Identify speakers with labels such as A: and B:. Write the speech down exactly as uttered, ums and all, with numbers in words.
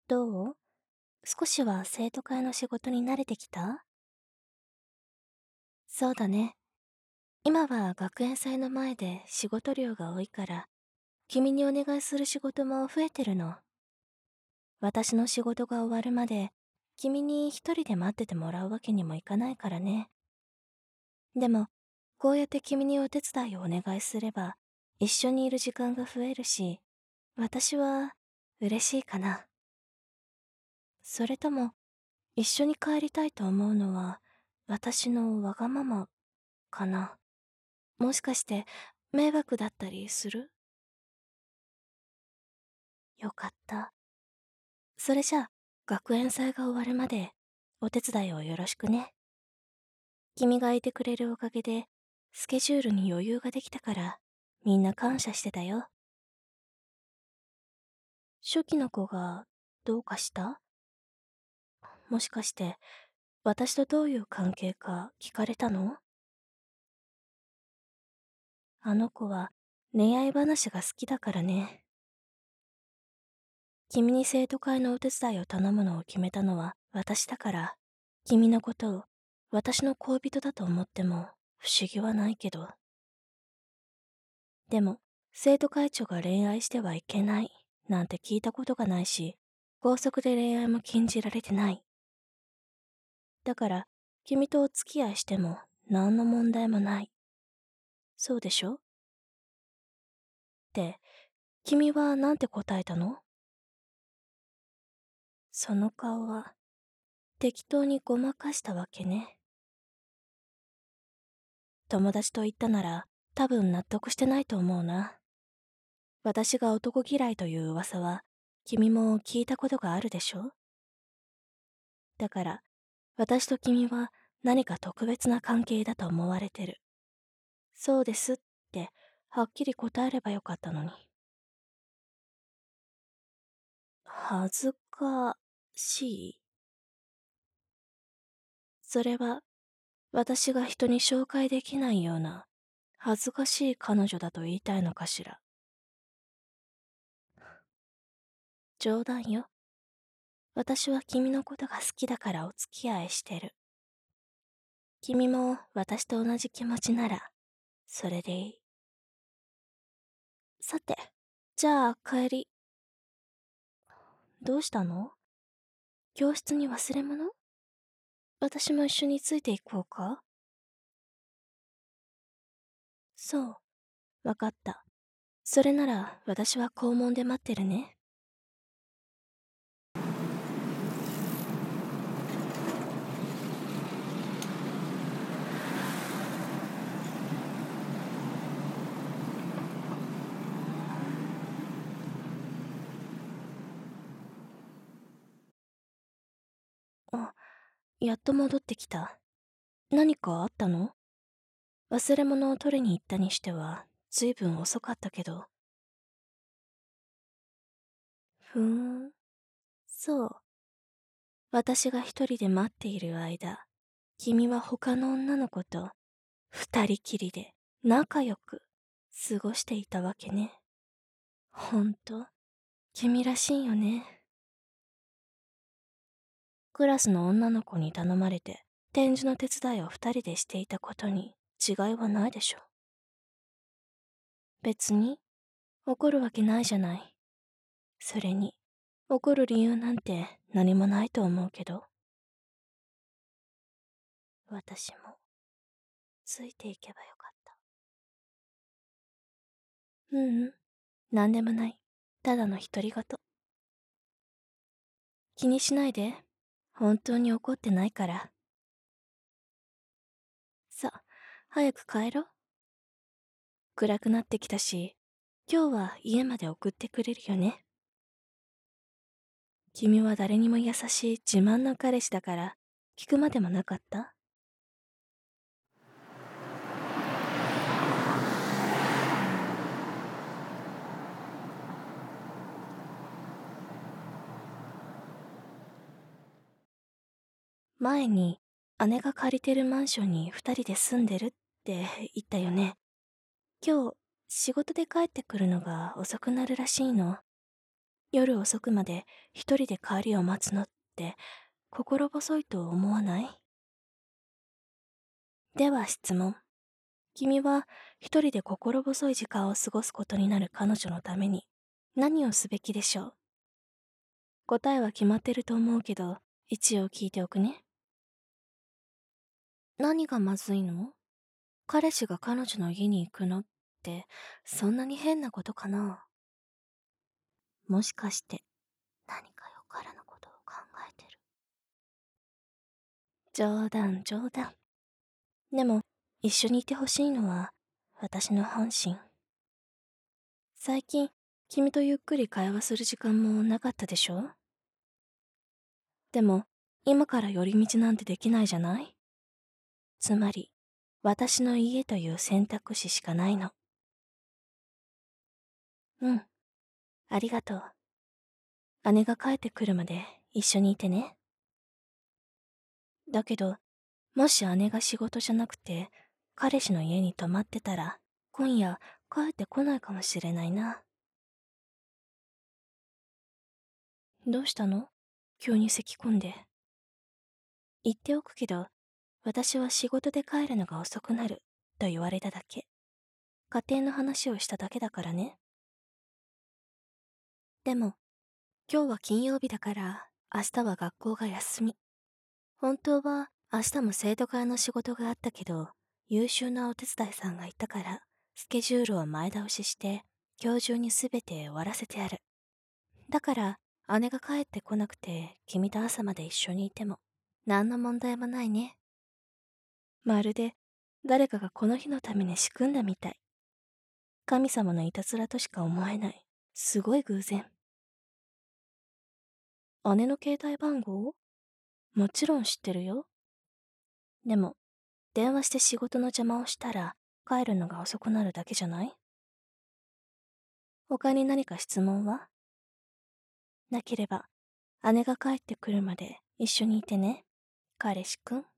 A: どう？少しは生徒会の仕事に慣れてきた？そうだね。今は学園祭の前で仕事量が多いから、君にお願いする仕事も増えてるの。私の仕事が終わるまで、君に一人で待っててもらうわけにもいかないからね。でも、こうやって君にお手伝いをお願いすれば、一緒にいる時間が増えるし、私は嬉しいかな。それとも、一緒に帰りたいと思うのは、私のわがままかな。もしかして、迷惑だったりする？よかった。それじゃあ、学園祭が終わるまで、お手伝いをよろしくね。君がいてくれるおかげで、スケジュールに余裕ができたから、みんな感謝してたよ。初期の子が、どうかした？もしかして、私とどういう関係か聞かれたの？あの子は、恋愛話が好きだからね。君に生徒会のお手伝いを頼むのを決めたのは私だから、君のことを私の恋人だと思っても不思議はないけど。でも、生徒会長が恋愛してはいけないなんて聞いたことがないし、校則で恋愛も禁じられてない。だから、君とお付き合いしても何の問題もない。そうでしょ？って、君はなんて答えたの？その顔は、適当にごまかしたわけね。友達と言ったなら、多分納得してないと思うな。私が男嫌いという噂は、君も聞いたことがあるでしょ？だから、私と君は何か特別な関係だと思われてる。そうですって、はっきり答えればよかったのに。恥ずかしい？それは、私が人に紹介できないような、恥ずかしい彼女だと言いたいのかしら。冗談よ。私は君のことが好きだからお付き合いしてる。君も私と同じ気持ちなら、それでいい。さて、じゃあ帰り。どうしたの？教室に忘れ物？私も一緒についていこうか？そう、わかった。それなら私は校門で待ってるね。あ、やっと戻ってきた。何かあったの？忘れ物を取りに行ったにしては、ずいぶん遅かったけど。ふーん、そう。私が一人で待っている間、君は他の女の子と二人きりで仲良く過ごしていたわけね。ほんと、君らしいよね。クラスの女の子に頼まれて展示の手伝いを二人でしていたことに違いはないでしょ。別に怒るわけないじゃない。それに、怒る理由なんて何もないと思うけど。私もついていけばよかった。ううん、なんでもない。ただの独り言。気にしないで。本当に怒ってないから。さ、早く帰ろう。暗くなってきたし、今日は家まで送ってくれるよね。君は誰にも優しい自慢の彼氏だから、聞くまでもなかった？前に、姉が借りてるマンションに二人で住んでるって言ったよね。今日、仕事で帰ってくるのが遅くなるらしいの。 夜遅くまで一人で帰りを待つのって心細いと思わない？では質問。君は一人で心細い時間を過ごすことになる彼女のために何をすべきでしょう？答えは決まってると思うけど、一応聞いておくね。何がまずいの？彼氏が彼女の家に行くのって、そんなに変なことかな？もしかして、何かよからぬことを考えてる？冗談冗談。でも、一緒にいてほしいのは、私の本心。最近、君とゆっくり会話する時間もなかったでしょ？でも、今から寄り道なんてできないじゃない？つまり、私の家という選択肢しかないの。うん、ありがとう。姉が帰ってくるまで一緒にいてね。だけど、もし姉が仕事じゃなくて、彼氏の家に泊まってたら、今夜帰ってこないかもしれないな。どうしたの？急に咳き込んで。言っておくけど、私は仕事で帰るのが遅くなると言われただけ。家庭の話をしただけだからね。でも、今日は金曜日だから、明日は学校が休み。本当は明日も生徒会の仕事があったけど、優秀なお手伝いさんがいたから、スケジュールを前倒しして、今日中にすべて終わらせてある。だから、姉が帰ってこなくて、君と朝まで一緒にいても、何の問題もないね。まるで、誰かがこの日のために仕組んだみたい。神様のいたずらとしか思えない。すごい偶然。姉の携帯番号？もちろん知ってるよ。でも、電話して仕事の邪魔をしたら、帰るのが遅くなるだけじゃない？他に何か質問は？なければ、姉が帰ってくるまで一緒にいてね、彼氏くん。